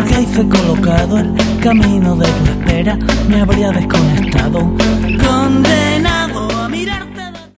porque hice colocado el camino de tu espera, me habría desconectado. Condena